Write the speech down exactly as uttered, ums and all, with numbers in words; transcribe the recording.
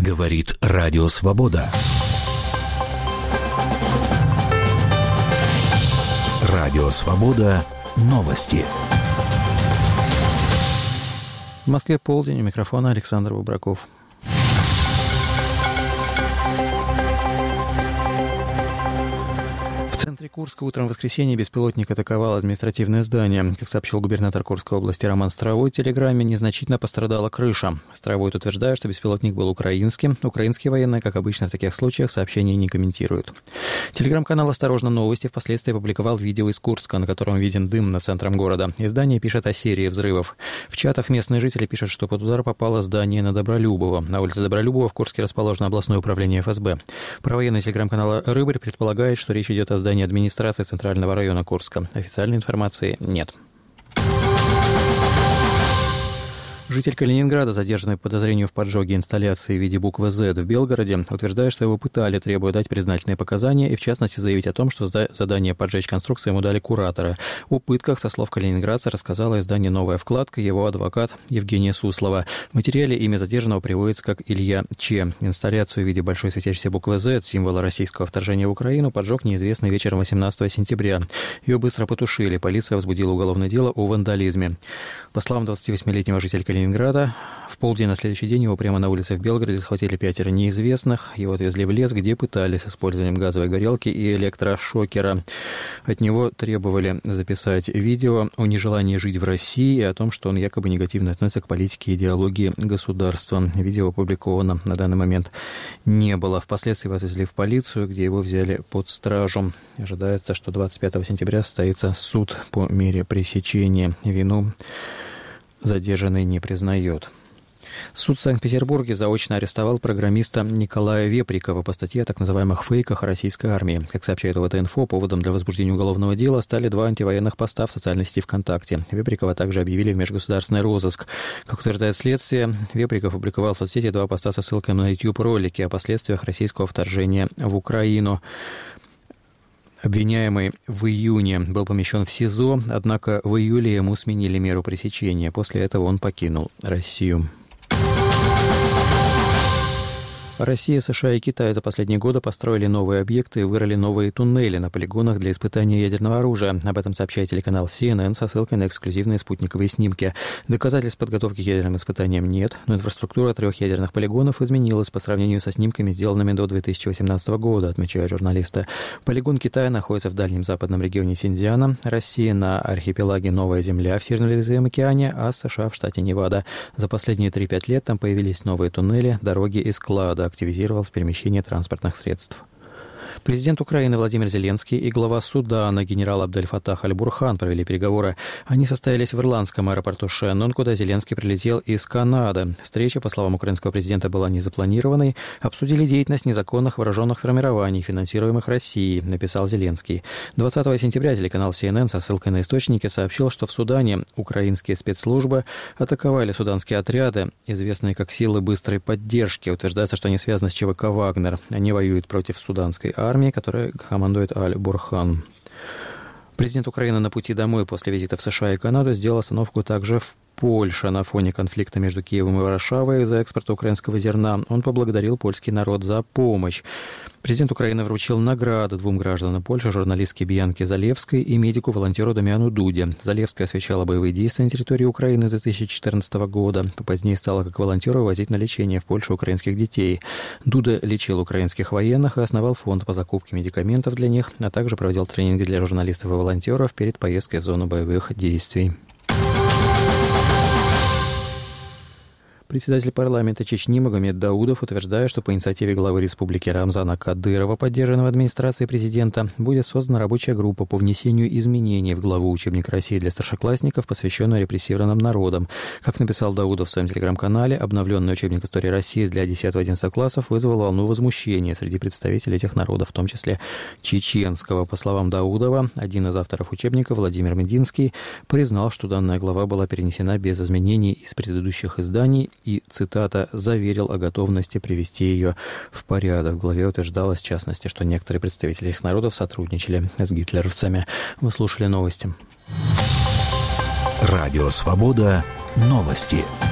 Говорит Радио Свобода. Радио Свобода. Новости. В Москве полдень. У микрофона Александр Бубраков. В центре Курска утром в воскресенье беспилотник атаковал административное здание. Как сообщил губернатор Курской области Роман Старовойт в Телеграме, незначительно пострадала крыша. Старовойт утверждает, что беспилотник был украинским. Украинские военные, как обычно в таких случаях, сообщения не комментируют. Телеграм-канал «Осторожно, новости» впоследствии опубликовал видео из Курска, на котором виден дым над центром города. Издание пишет о серии взрывов. В чатах местные жители пишут, что под удар попало здание на Добролюбово. На улице Добролюбова в Курске расположено областное управление эф эс бэ. Провоенный телеграм-канал «Рыбарь» предполагает, что речь идет о здании администрации Центрального района Курска. Официальной информации нет. Житель Калининграда, задержанный по подозрению в поджоге инсталляции в виде буквы «З» в Белгороде, утверждает, что его пытали, требуя дать признательные показания и, в частности, заявить о том, что задание поджечь конструкцию ему дали кураторы. О пытках, со слов калининградца, рассказала издание «Новая вкладка» его адвокат Евгения Суслова. В материале имя задержанного приводится как Илья Ч. Инсталляцию в виде большой светящейся буквы «З», символа российского вторжения в Украину, поджег неизвестный вечером восемнадцатого сентября. Ее быстро потушили. Полиция возбудила уголовное дело о вандализме. По словам двадцативосьмилетнего жителя Калининграда, в полдень на следующий день его прямо на улице в Белгороде схватили пятеро неизвестных. Его отвезли в лес, где пытались с использованием газовой горелки и электрошокера. От него требовали записать видео о нежелании жить в России и о том, что он якобы негативно относится к политике и идеологии государства. Видео опубликовано на данный момент не было. Впоследствии его отвезли в полицию, где его взяли под стражу. Ожидается, что двадцать пятого сентября состоится суд по мере пресечения. Вину задержанный не признает. Суд в Санкт-Петербурге заочно арестовал программиста Николая Веприкова по статье о так называемых фейках о российской армии. Как сообщает ОВТ-инфо, поводом для возбуждения уголовного дела стали два антивоенных поста в социальной сети ВКонтакте. Веприкова также объявили в межгосударственный розыск. Как утверждает следствие, Веприков опубликовал в соцсети два поста со ссылками на YouTube-ролики о последствиях российского вторжения в Украину. Обвиняемый в июне был помещен в СИЗО, однако в июле ему сменили меру пресечения. После этого он покинул Россию. Россия, США и Китай за последние годы построили новые объекты и вырыли новые туннели на полигонах для испытания ядерного оружия. Об этом сообщает телеканал си эн эн со ссылкой на эксклюзивные спутниковые снимки. Доказательств подготовки к ядерным испытаниям нет, но инфраструктура трех ядерных полигонов изменилась по сравнению со снимками, сделанными до две тысячи восемнадцатого года, отмечают журналисты. Полигон Китая находится в дальнем западном регионе Синьцзяна, Россия на архипелаге Новая Земля в Северном океане, а США в штате Невада. За последние три-пять лет там появились новые туннели, дороги и склады. Активизировалось перемещение транспортных средств. Президент Украины Владимир Зеленский и глава Судана генерал Абдель-Фаттах Аль-Бурхан провели переговоры. Они состоялись в ирландском аэропорту Шеннон, куда Зеленский прилетел из Канады. Встреча, по словам украинского президента, была незапланированной. Обсудили деятельность незаконных вооруженных формирований, финансируемых Россией, написал Зеленский. двадцатого сентября телеканал си эн эн со ссылкой на источники сообщил, что в Судане украинские спецслужбы атаковали суданские отряды, известные как силы быстрой поддержки. Утверждается, что они связаны с ЧВК «Вагнер». Они воюют против суданской армии, армии, которой командует Аль-Бурхан. Президент Украины на пути домой после визита в США и Канаду сделал остановку также в Польше. На фоне конфликта между Киевом и Варшавой из-за экспорта украинского зерна он поблагодарил польский народ за помощь. Президент Украины вручил награды двум гражданам Польши, журналистке Бьянке Залевской и медику-волонтеру Дамиану Дуде. Залевская освещала боевые действия на территории Украины с две тысячи четырнадцатого года. Позднее стала как волонтер возить на лечение в Польшу украинских детей. Дуда лечил украинских военных и основал фонд по закупке медикаментов для них, а также проводил тренинги для журналистов и волонтеров перед поездкой в зону боевых действий. Председатель парламента Чечни Магомед Даудов утверждает, что по инициативе главы республики Рамзана Кадырова, поддержанного администрацией президента, будет создана рабочая группа по внесению изменений в главу «Учебник России для старшеклассников», посвященную репрессированным народам. Как написал Даудов в своем телеграм-канале, обновленный учебник истории России для десятого-одиннадцатого классов вызвал волну возмущения среди представителей этих народов, в том числе чеченского. По словам Даудова, один из авторов учебника, Владимир Мединский, признал, что данная глава была перенесена без изменений из предыдущих изданий и, цитата, заверил о готовности привести ее в порядок. В главе утверждалось, в частности, что некоторые представители этих народов сотрудничали с гитлеровцами. Вы слушали новости. Радио «Свобода». Новости.